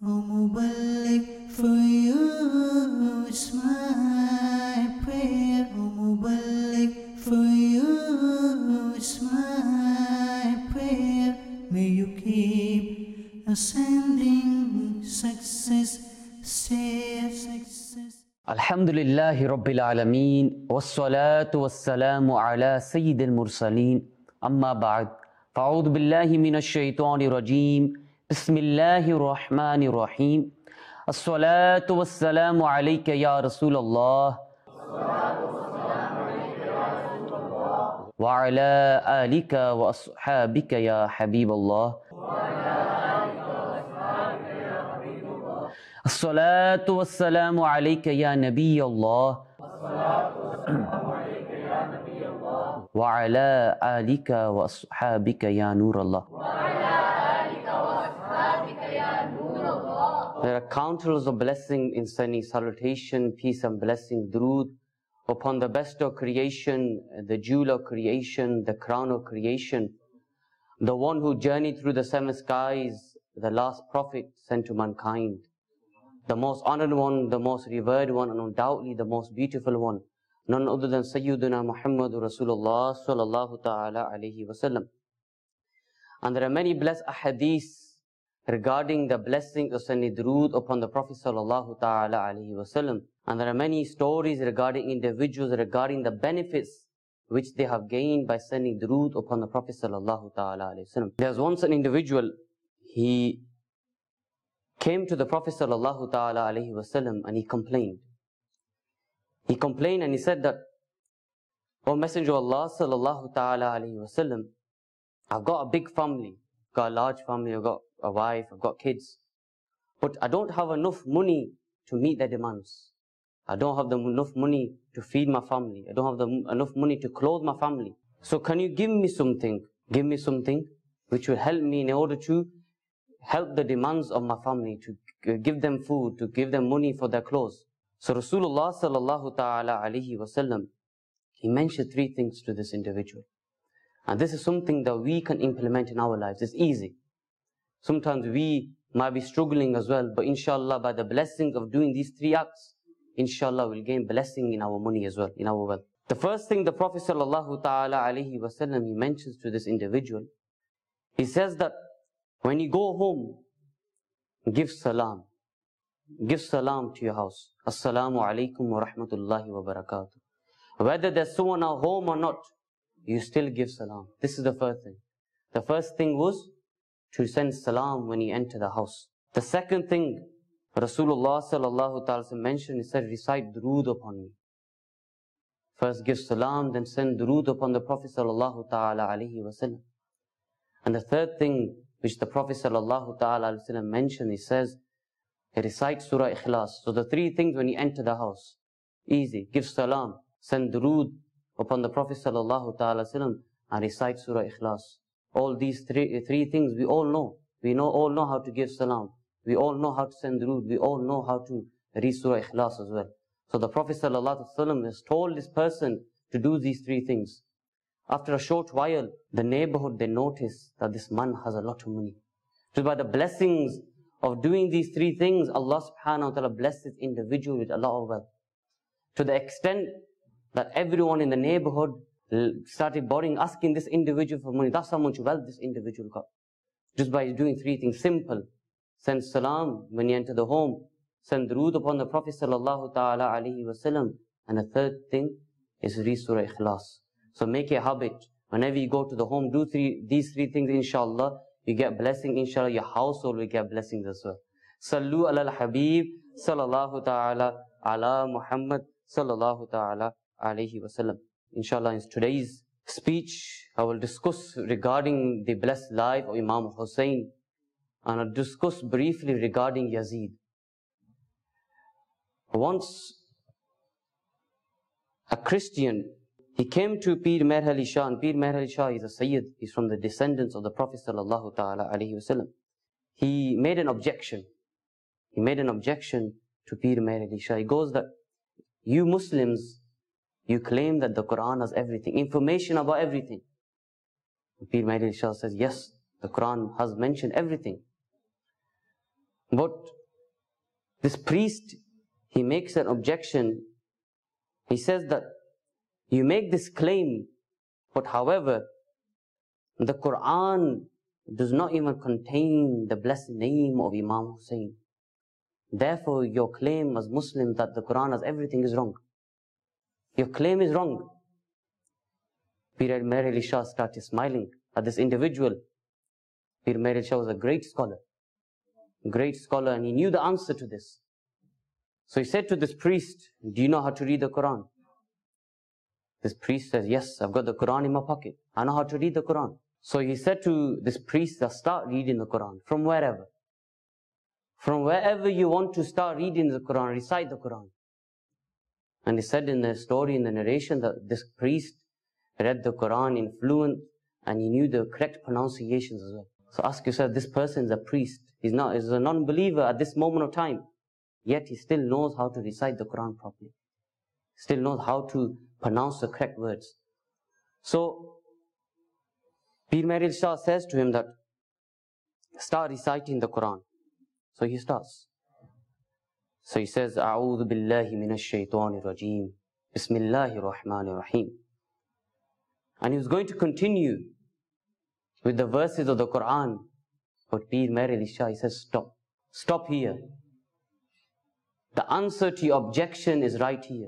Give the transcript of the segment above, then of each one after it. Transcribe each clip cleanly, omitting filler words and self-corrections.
O Muballigh, for you is my prayer. O Muballigh, for you is my prayer. May you keep ascending success, success. Alhamdulillahi Rabbil Alameen, wassalatu wassalamu ala Sayyidil Mursaleen, amma ba'd. Fa'udhu billahi minash shaitani rajeem, bismillahir rahmanir rahim. As-salatu wassalamu alayka ya Rasulallah, wa ala alika wa ashabika ya Habiballah. As-salatu wassalamu alayka ya Nabi Allah wa ala alika wa ashabika ya Nur Allah. There are countless of blessing in sending salutation, peace and blessing, durood upon the best of creation, the jewel of creation, the crown of creation, the one who journeyed through the seven skies, the last prophet sent to mankind, the most honored one, the most revered one, and undoubtedly the most beautiful one, none other than Sayyiduna Muhammadur Rasulullah sallallahu ta'ala alayhi wasallam. And there are many blessed ahadiths regarding the blessing of sending durood upon the Prophet sallallahu ta'ala alayhi wasallam. And there are many stories regarding individuals, regarding the benefits which they have gained by sending durood upon the Prophet sallallahu ta'ala alayhi wasallam. There was once an individual, he came to the Prophet sallallahu ta'ala alayhi wasallam and he complained. He complained and he said that, "O Messenger of Allah sallallahu ta'ala alayhi wasallam, I've got a big family, got a large family, I've got a wife, I've got kids, but I don't have enough money to meet their demands. I don't have enough money to feed my family. I don't have enough money to clothe my family. So can you give me something which will help me in order to help the demands of my family, to give them food, to give them money for their clothes?" So Rasulullah sallallahu ta'ala alayhi wasallam, he mentioned three things to this individual. And this is something that we can implement in our lives. It's easy. Sometimes we might be struggling as well, but inshallah, by the blessing of doing these three acts, inshallah, we'll gain blessing in our money as well, in our wealth. The first thing the Prophet sallallahu ta'ala alayhi wasallam, he mentions to this individual, he says that when you go home, give salam. Give salam to your house. Assalamu alaikum wa rahmatullahi wa barakatuh. Whether there's someone at home or not, you still give salam. This is the first thing. The first thing was to send salam when you enter the house. The second thing Rasulullah sallallahu ta'ala mentioned, he said, recite durood upon me. First give salam, then send durood upon the Prophet sallallahu ta'ala alayhi wasallam. And the third thing which the Prophet sallallahu ta'ala alayhi wasallam mentioned, he says, recite Surah Ikhlas. So the three things when you enter the house, easy. Give salam, send durood upon the Prophet sallallahu ta'ala wasallam, and recite Surah Ikhlas. All these three things we all know. We all know how to give salam. We all know how to send durood. We all know how to read Surah Ikhlas as well. So the Prophet sallallahu alaihi wasallam has told this person to do these three things. After a short while, the neighborhood, they notice that this man has a lot of money. So by the blessings of doing these three things, Allah subhanahu wa ta'ala blessed this individual with a lot of wealth. To the extent that everyone in the neighborhood started borrowing, asking this individual for money. That's how much wealth this individual got. Just by doing three things. Simple. Send salam when you enter the home. Send durood upon the Prophet sallallahu ta'ala alayhi wasallam. And the third thing is read Surah Ikhlas. So make a habit. Whenever you go to the home, do these three things, inshallah. You get blessing, inshallah. Your household will get blessings as well. Sallu ala al-Habib sallallahu ta'ala ala Muhammad sallallahu ta'ala alayhi wasallam. Inshallah, in today's speech, I will discuss regarding the blessed life of Imam Hussein, and I'll discuss briefly regarding Yazid. Once, a Christian, he came to Pir Meher Ali Shah, and Pir Meher Ali Shah is a Sayyid. He's from the descendants of the Prophet sallallahu ta'ala alayhi wasallam. He made an objection. He made an objection to Pir Meher Ali Shah. He goes that, you Muslims, you claim that the Quran has everything, information about everything. Pir Meher Ali Shah says, yes, the Quran has mentioned everything. But this priest, he makes an objection. He says that you make this claim, but however, the Quran does not even contain the blessed name of Imam Hussein. Therefore, your claim as Muslim that the Quran has everything is wrong. Your claim is wrong. Pir Meher Ali Shah started smiling at this individual. Pir Meher Ali Shah was a great scholar, and he knew the answer to this. So he said to this priest, do you know how to read the Quran? This priest says, yes, I've got the Quran in my pocket. I know how to read the Quran. So he said to this priest, start reading the Quran from wherever. From wherever you want to start reading the Quran, recite the Quran. And he said in the story, in the narration, that this priest read the Quran in fluent and he knew the correct pronunciations as well. So ask yourself, this person is a priest. He's a non-believer at this moment of time. Yet he still knows how to recite the Quran properly. Still knows how to pronounce the correct words. So Pir Meher Ali Shah says to him that, start reciting the Quran. So he starts. So he says, A'udhu billahi minash shaitanir rajim. Bismillahir rahmanir rahim. And he was going to continue with the verses of the Quran. But Pir Meher Ali Shah, he says, stop. Stop here. The answer to your objection is right here.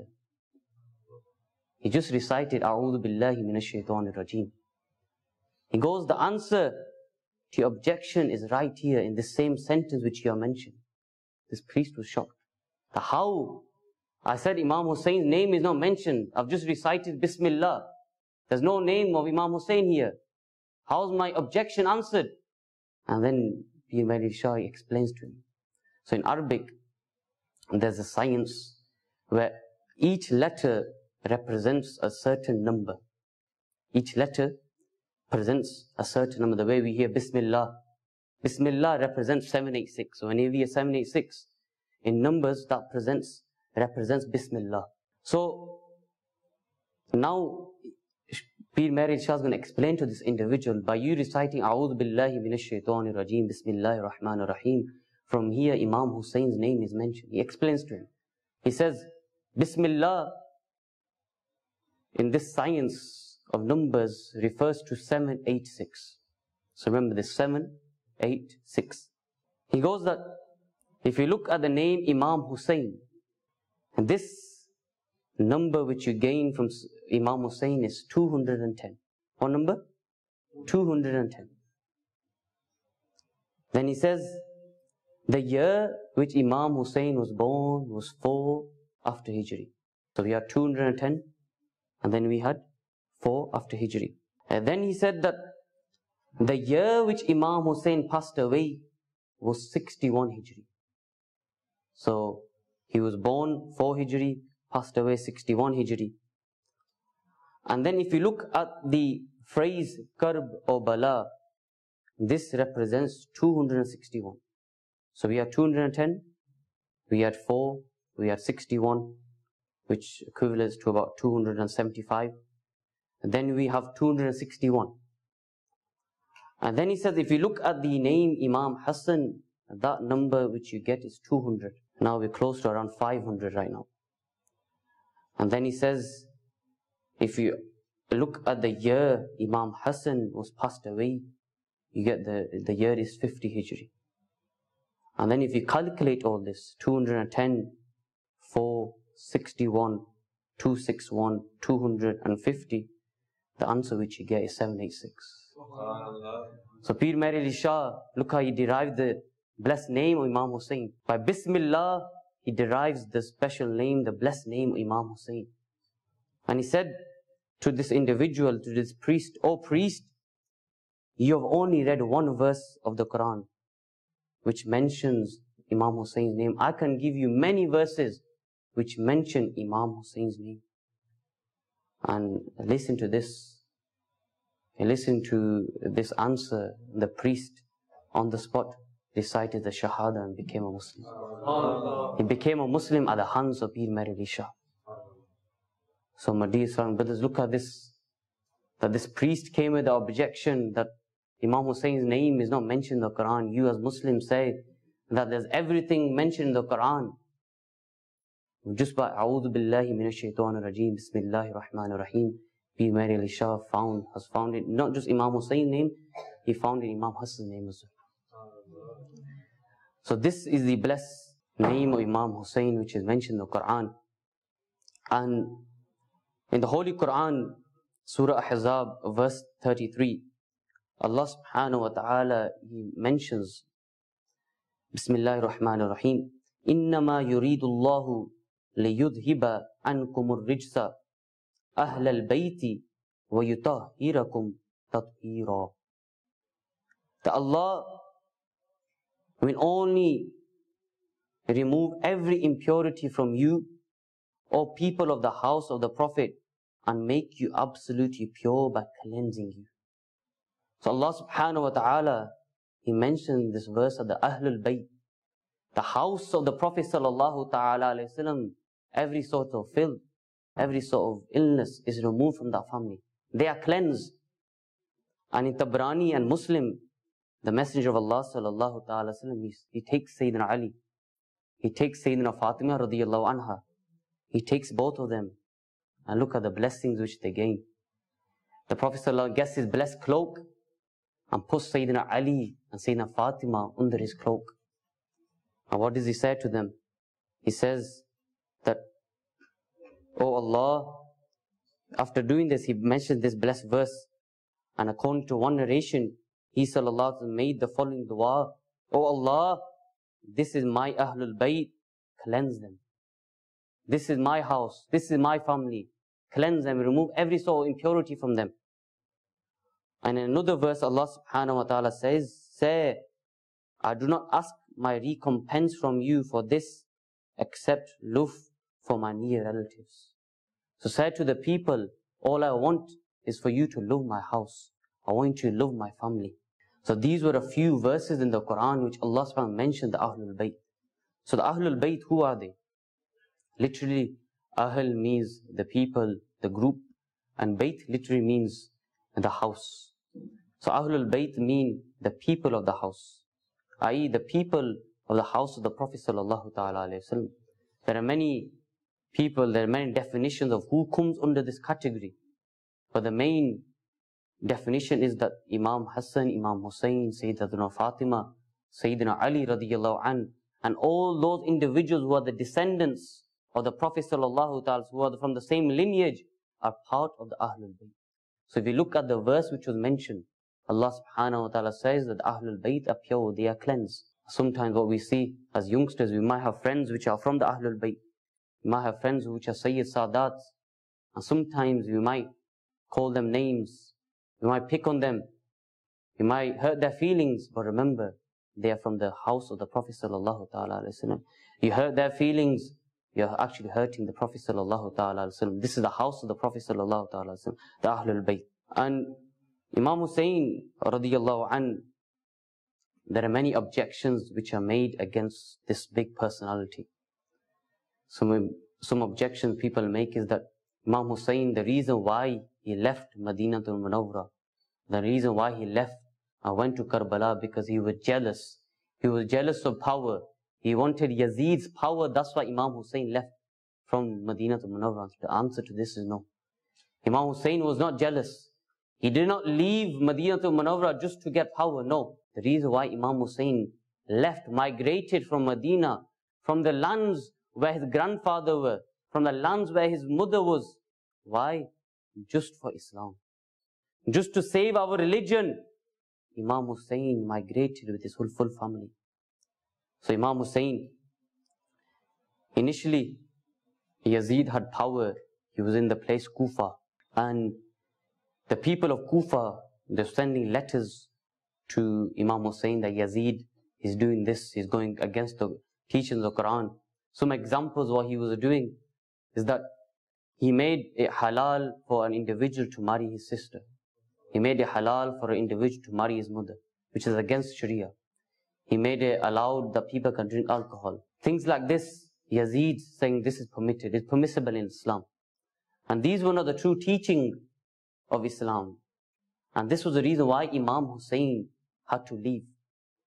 He just recited, A'udhu billahi minash shaitanir rajim. He goes, the answer to your objection is right here in this same sentence which you have mentioned. This priest was shocked. How? I said Imam Hussein's name is not mentioned. I've just recited Bismillah. There's no name of Imam Hussein here. How's my objection answered? And then Pir Meher Ali Shah explains to him. So in Arabic, there's a science where each letter represents a certain number. Each letter presents a certain number. The way we hear Bismillah. Bismillah represents 786. So when you hear 786, in numbers that represents Bismillah. So now Pir Meher Ali Shah is going to explain to this individual, by you reciting A'udhu billahi minash shaitanir rajim, Bismillahir rahmanir rahim, from here Imam Hussein's name is mentioned. He explains to him. He says, Bismillah in this science of numbers refers to 786. So remember this, 786. He goes that if you look at the name Imam Hussein, and this number which you gain from Imam Hussein is 210. What number? 210. Then he says, the year which Imam Hussein was born was 4 after Hijri. So we had 210, and then we had 4 after Hijri. And then he said that the year which Imam Hussein passed away was 61 Hijri. So he was born 4 Hijri, passed away 61 Hijri. And then if you look at the phrase Karb or Bala, this represents 261. So we had 210, we had 4, we had 61, which equates to about 275. And then we have 261. And then he says, if you look at the name Imam Hassan, that number which you get is 200. Now we're close to around 500 right now. And then he says, if you look at the year Imam Hassan was passed away, you get the year is 50 Hijri. And then if you calculate all this, 210, 4, 61, 261, 250, the answer which you get is 786. So Pir Meher Ali Shah, look how he derived the blessed name of Imam Hussein. By Bismillah, he derives the special name, the blessed name of Imam Hussein. And he said to this individual, to this priest, "O priest, you have only read one verse of the Quran which mentions Imam Hussein's name. I can give you many verses which mention Imam Hussein's name." And listen to this. Listen to this answer. The priest on the spot recited the Shahada and became a Muslim. He became a Muslim at the hands of Pir Meher Ali Shah. So my dear son, brothers, look at this. That this priest came with the objection that Imam Hussein's name is not mentioned in the Quran. You as Muslims say that there's everything mentioned in the Quran. Just by A'udhu Billahi Minash Shaitanir Rajeem, Bismillahir Rahmanir Rahim, P. Mary Ali Shah has found it, not just Imam Hussein's name, he found it Imam Hassan's name as well. So this is the blessed name of Imam Hussein which is mentioned in the Quran. And in the Holy Quran, Surah Ahzab, verse 33, Allah subhanahu wa ta'ala, He mentions, Bismillahir Rahmanir Rahim, Innama yuridullahu liyudhiba ankumur rijsa ahlal bayti wa yutahhirakum tathira. That Allah will only remove every impurity from you, O people of the house of the Prophet, and make you absolutely pure by cleansing you. So Allah subhanahu wa ta'ala, He mentioned this verse of the Ahlul Bayt, the house of the Prophet sallallahu ta'ala alayhi wasallam. Every sort of filth, every sort of illness is removed from that family. They are cleansed. And in Tabrani and Muslim, the Messenger of Allah sallallahu ta'ala wasallam, he takes Sayyidina Ali, he takes Sayyidina Fatima radiyallahu anha, he takes both of them, and look at the blessings which they gain. The Prophet sallallahu gets his blessed cloak and puts Sayyidina Ali and Sayyidina Fatima under his cloak. And what does he say to them? He says that, Oh Allah, after doing this, he mentioned this blessed verse, and according to one narration, he sallallahu made the following dua: Oh Allah, this is my Ahlul Bayt, cleanse them. This is my house, this is my family, cleanse them, remove every sort of impurity from them. And in another verse, Allah subhanahu wa ta'ala says, Say, I do not ask my recompense from you for this, except love for my near relatives. So say to the people, all I want is for you to love my house. I want you to love my family. So these were a few verses in the Quran which Allah subhanahu wa ta'ala mentioned the Ahlul Bayt. So the Ahlul Bayt, who are they? Literally, Ahl means the people, the group, and Bayt literally means the house. So Ahlul Bayt mean the people of the house, i.e. the people of the house of the Prophet sallallahu ta'ala alayhi wa sallam. There are many people, there are many definitions of who comes under this category. But the main definition is that Imam Hassan, Imam Hussein, Sayyidatina Fatima, Sayyidina Ali radiyallahu an, and all those individuals who are the descendants of the Prophet sallallahu ta'ala, who are from the same lineage, are part of the Ahlul Bayt. So if you look at the verse which was mentioned, Allah subhanahu wa ta'ala says that Ahlul Bayt are pure, they are cleansed. Sometimes what we see as youngsters, we might have friends which are from the Ahlul Bayt. We might have friends which are Sayyid Sadats. And sometimes we might call them names. We might pick on them. We might hurt their feelings. But remember, they are from the house of the Prophet sallallahu ta'ala alayhi wa sallam. You hurt their feelings, you're actually hurting the Prophet sallallahu ta'ala alayhi wa sallam. This is the house of the Prophet sallallahu ta'ala alayhi wa sallam, the Ahlul Bayt. And Imam Hussein radiyallahu an, there are many objections which are made against this big personality. Some objections people make is that Imam Hussein, the reason why he left Madinatul Munawwara, the reason why he left and went to Karbala, because he was jealous. He was jealous of power. He wanted Yazid's power. That's why Imam Hussein left from Madinatul Munawwara. The answer to this is no. Imam Hussein was not jealous. He did not leave Madinatul Munawwara just to get power. No. The reason why Imam Hussein left, migrated from Medina, from the lands where his grandfather were, from the lands where his mother was. Why? Just for Islam. Just to save our religion. Imam Hussein migrated with his whole full family. So Imam Hussein, initially, Yazid had power. He was in the place Kufa. And the people of Kufa, they're sending letters to Imam Hussein that Yazid is doing this, he's going against the teachings of the Quran. Some examples what he was doing is that he made it halal for an individual to marry his sister. He made it halal for an individual to marry his mother, which is against Sharia. He made it allowed that people can drink alcohol. Things like this, Yazid saying this is permitted, it's permissible in Islam. And these were not the true teaching of Islam. And this was the reason why Imam Hussein had to leave.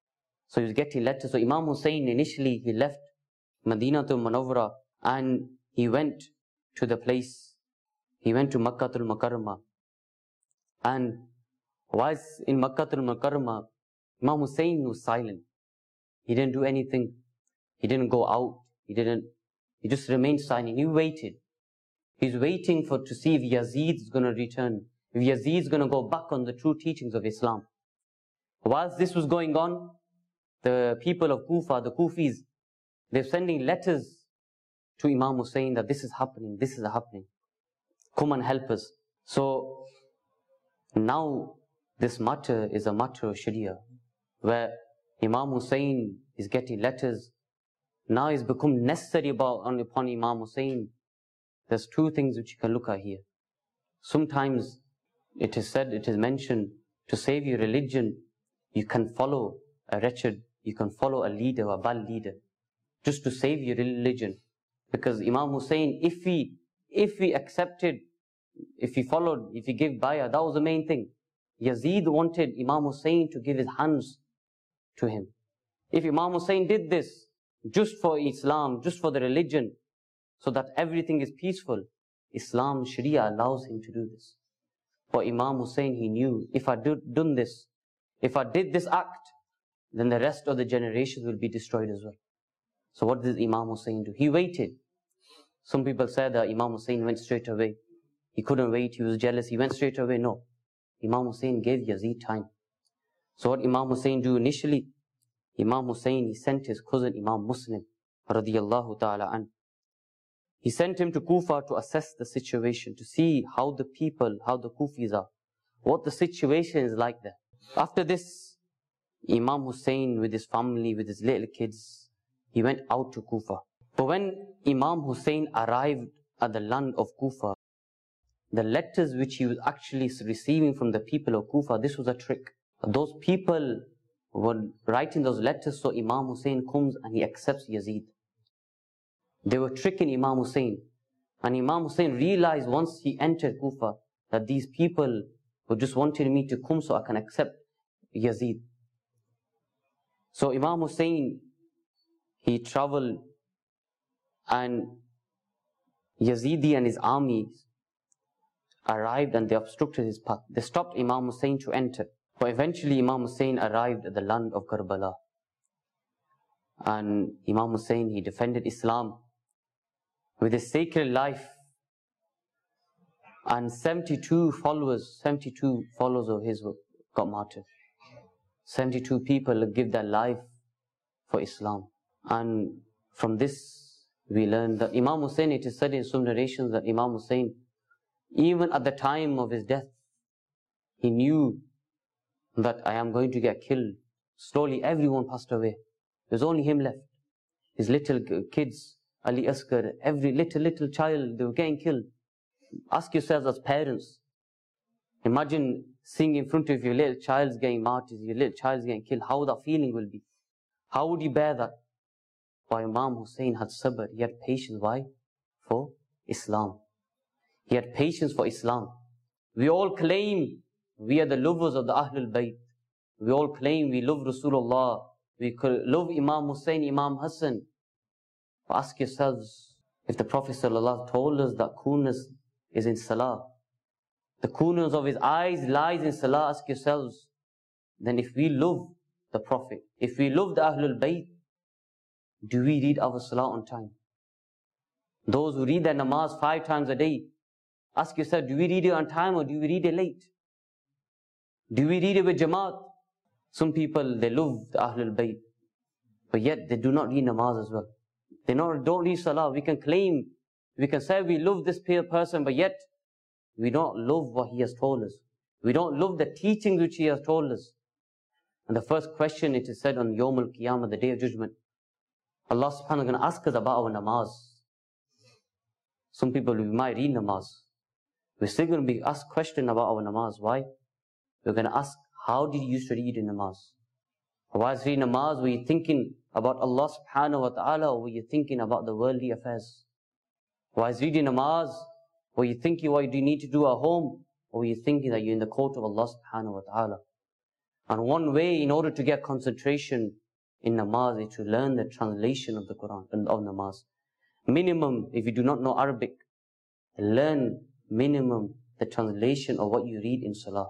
So he was getting letters. So Imam Hussein initially, he left Madinatul Munawwara and he went to the place. He went to Makkatul Mukarramah. And whilst in Makkatul Mukarramah, Imam Hussein was silent. He didn't do anything. He didn't go out. He just remained silent. He waited. He's waiting to see if Yazid is going to return. If Yazid is going to go back on the true teachings of Islam. Whilst this was going on, the people of Kufa, the Kufis, they're sending letters to Imam Hussein that this is happening, this is happening. Come and help us. So now this matter is a matter of Sharia, where Imam Hussein is getting letters. Now it's become necessary upon Imam Hussein. There's two things which you can look at here. Sometimes it is said, it is mentioned, to save your religion, you can follow a wretched, you can follow a leader, a bad leader, just to save your religion. Because Imam Hussein, if he accepted, if he followed, if he gave bayah, that was the main thing. Yazid wanted Imam Hussein to give his hands to him. If Imam Hussein did this just for Islam, just for the religion, so that everything is peaceful, Islam, Sharia allows him to do this. But Imam Hussein, he knew, if I done this, if I did this act, then the rest of the generations will be destroyed as well. So what did Imam Hussein do? He waited. Some people said that Imam Hussein went straight away. He couldn't wait, he was jealous, he went straight away. No. Imam Hussein gave Yazid time. So what Imam Hussein do initially? Imam Hussein, he sent his cousin Imam Muslim, radiyallahu ta'ala an. He sent him to Kufa to assess the situation, to see how the people, how the Kufis are, what the situation is like there. After this, Imam Hussein with his family, with his little kids, he went out to Kufa. But when Imam Hussein arrived at the land of Kufa, the letters which he was actually receiving from the people of Kufa, this was a trick. Those people were writing those letters so Imam Hussein comes and he accepts Yazid. They were tricking Imam Hussein. And Imam Hussein realized once he entered Kufa that these people were just wanting me to come so I can accept Yazid. So Imam Hussein, he traveled, and Yazidi and his armies arrived and they obstructed his path. They stopped Imam Hussein to enter. But eventually Imam Hussein arrived at the land of Karbala. And Imam Hussein, he defended Islam with his sacred life. And 72 followers of his got martyred. 72 people give their life for Islam. And from this we learn that Imam Hussein, it is said in some narrations that Imam Hussein, even at the time of his death, he knew that I am going to get killed. Slowly everyone passed away. There's only him left. His little kids, Ali Asghar, every little child, they were getting killed. Ask yourselves as parents. Imagine seeing in front of your little child's getting martyred, your little child's getting killed, how that feeling will be. How would you bear that? But Imam Hussein had sabr, he had patience. Why? For Islam. He had patience for Islam. We all claim we are the lovers of the Ahlul Bayt. We all claim we love Rasulullah. We love Imam Hussein, Imam Hassan. But ask yourselves, if the Prophet ﷺ told us that coolness is in Salah, the coolness of his eyes lies in Salah, ask yourselves, then if we love the Prophet, if we love the Ahlul Bayt, do we read our Salah on time? Those who read their namaz 5 times a day, ask yourself, do we read it on time or do we read it late? Do we read it with Jamaat? Some people, they love the Ahlul Bayt, but yet they do not read namaz as well. They don't read Salah. We can claim, we can say we love this person, but yet we don't love what he has told us. We don't love the teachings which he has told us. And the first question, it is said on Yawm al-Qiyamah, the Day of Judgment, Allah subhanahu wa ta'ala is going to ask us about our namaz. Some people, we might read namaz. We're still going to be asked question about our namaz. Why? We're going to ask, how did you used to read in namaz? Whilst reading namaz, were you thinking about Allah subhanahu wa ta'ala, or were you thinking about the worldly affairs? Whilst reading namaz, were you thinking what do you need to do at home, or were you thinking that you're in the court of Allah subhanahu wa ta'ala? And one way, in order to get concentration, in namaz is to learn the translation of the Quran and of namaz. Minimum, if you do not know Arabic, learn minimum the translation of what you read in salah.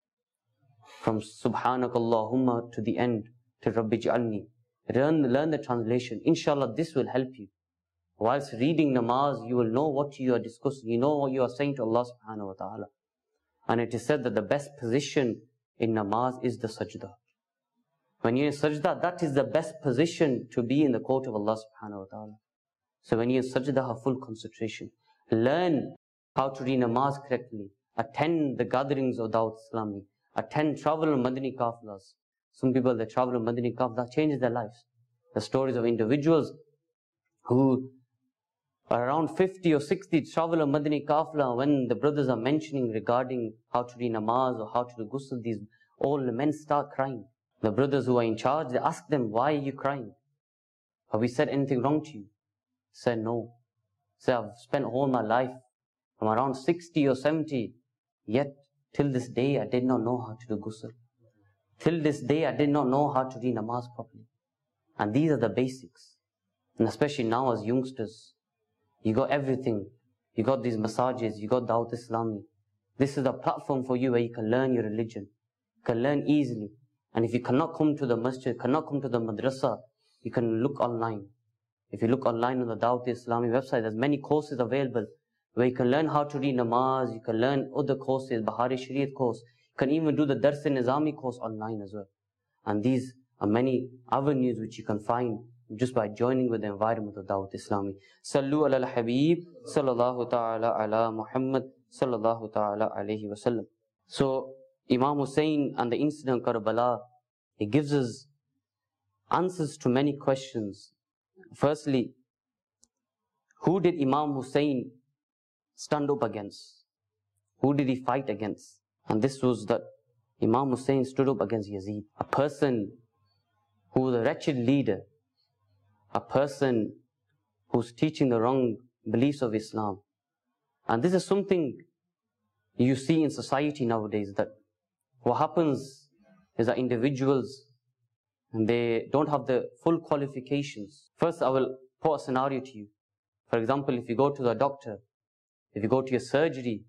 From Subhanakallahumma to the end, to Rabbi Ja'alni. Learn the translation. Inshallah, this will help you. Whilst reading namaz, you will know what you are discussing. You know what you are saying to Allah subhanahu wa ta'ala. And it is said that the best position in namaz is the sajda. When you're in sajda, that is the best position to be in the court of Allah subhanahu wa ta'ala. So when you're in sajda, have full concentration. Learn how to read namaz correctly. Attend the gatherings of Dawat Islami. Attend travel on Madani Kafilas. Some people, they travel on Madani Kafilas, that changes their lives. The stories of individuals who are around 50 or 60 travel on Madani Kafila, when the brothers are mentioning regarding how to read namaz or how to do ghusl, these all the men start crying. The brothers who are in charge, they ask them, why are you crying? Have we said anything wrong to you? Said no. Said, I've spent all my life, I'm around 60 or 70, yet till this day I did not know how to do ghusl. Till this day I did not know how to read namaz properly. And these are the basics. And especially now as youngsters, you got everything. You got these massages, you got Dawat Islami. This is the platform for you where you can learn your religion. You can learn easily. And if you cannot come to the masjid, cannot come to the madrasa, you can look online. If you look online on the Dawat Islami website, there's many courses available where you can learn how to read namaz, you can learn other courses, Bahari Shariat course. You can even do the Dars-e-Nizami course online as well. And these are many avenues which you can find just by joining with the environment of Dawat Islami. Sallu ala al-Habib, sallallahu ta'ala ala Muhammad, sallallahu ta'ala alayhi wa sallam. So, Imam Hussein and the incident of Karbala, it gives us answers to many questions. Firstly, who did Imam Hussein stand up against? Who did he fight against? And this was that Imam Hussein stood up against Yazid, a person who was a wretched leader, a person who's teaching the wrong beliefs of Islam. And this is something you see in society nowadays, that what happens is that individuals, they don't have the full qualifications. First, I will put a scenario to you. For example, if you go to the doctor, if you go to your surgery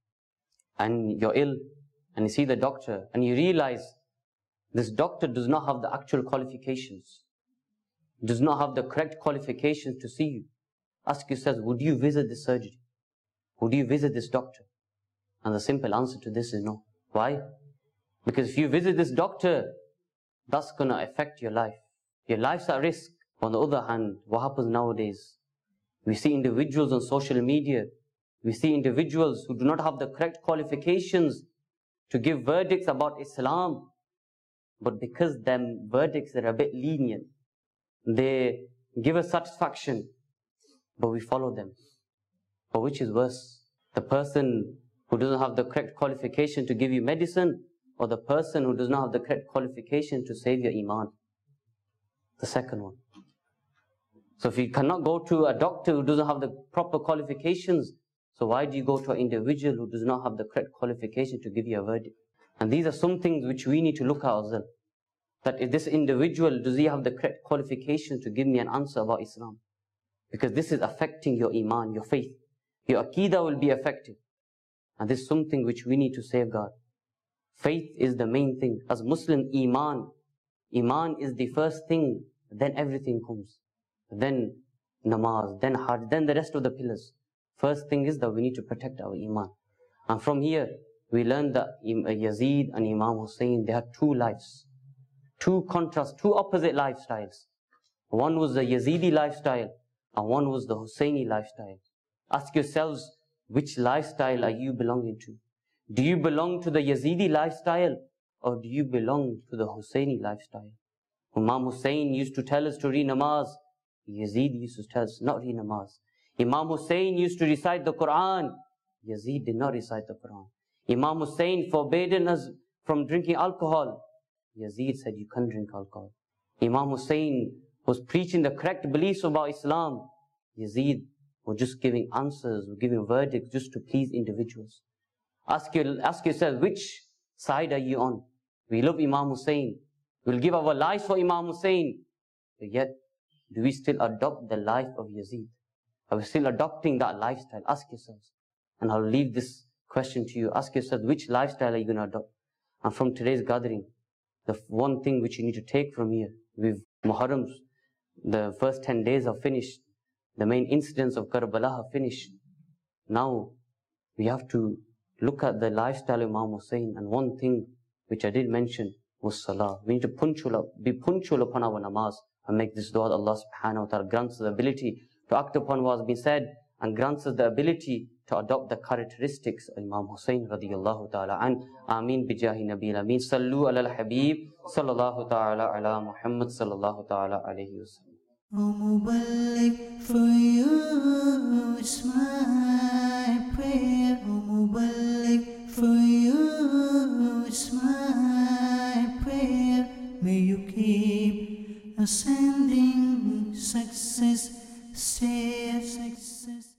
and you're ill and you see the doctor and you realize this doctor does not have the actual qualifications, does not have the correct qualifications to see you. Ask yourself, would you visit this surgery? Would you visit this doctor? And the simple answer to this is no. Why? Because if you visit this doctor, that's going to affect your life. Your life's at risk. On the other hand, what happens nowadays? We see individuals on social media. We see individuals who do not have the correct qualifications to give verdicts about Islam. But because them verdicts are a bit lenient, they give us satisfaction, but we follow them. But which is worse? The person who doesn't have the correct qualification to give you medicine, or the person who does not have the correct qualification to save your iman? The second one. So if you cannot go to a doctor who doesn't have the proper qualifications, so why do you go to an individual who does not have the correct qualification to give you a verdict? And these are some things which we need to look at ourselves. That if this individual, does he have the correct qualification to give me an answer about Islam? Because this is affecting your iman, your faith. Your aqidah will be affected. And this is something which we need to safeguard. Faith is the main thing. As Muslim, Iman is the first thing, then everything comes. Then namaz, then hajj, then the rest of the pillars. First thing is that we need to protect our Iman. And from here, we learn that Yazid and Imam Hussein, they had two lives. Two contrasts, two opposite lifestyles. One was the Yazidi lifestyle, and one was the Husseini lifestyle. Ask yourselves, which lifestyle are you belonging to? Do you belong to the Yazidi lifestyle, or do you belong to the Husseini lifestyle? Imam Hussein used to tell us to read namaz. Yazid used to tell us not read namaz. Imam Hussein used to recite the Quran. Yazid did not recite the Quran. Imam Hussein forbidden us from drinking alcohol. Yazid said you can't drink alcohol. Imam Hussein was preaching the correct beliefs about Islam. Yazid was just giving answers, giving verdicts just to please individuals. Ask yourself, which side are you on? We love Imam Hussein. We'll give our lives for Imam Hussein. but yet do we still adopt the life of Yazid? Are we still adopting that lifestyle? Ask yourselves. And I'll leave this question to you. Ask yourself, which lifestyle are you going to adopt? And from today's gathering, the one thing which you need to take from here, with Muharram, the first 10 days are finished. The main incidents of Karbala have finished. Now, we have to look at the lifestyle of Imam Hussein. And one thing which I did mention was Salah. We need to be punctual upon our namaz and make this dua that Allah subhanahu wa ta'ala grants us the ability to act upon what has been said and grants us the ability to adopt the characteristics of Imam Hussein radiyallahu ta'ala an. Ameen bijahi nabil ameen. Sallu ala al-habib sallallahu ta'ala ala Muhammad sallallahu ta'ala alayhi wa sallam. O Muballigh, for you is my prayer. O Muballigh, for you is my prayer. May you keep ascending success, stay success.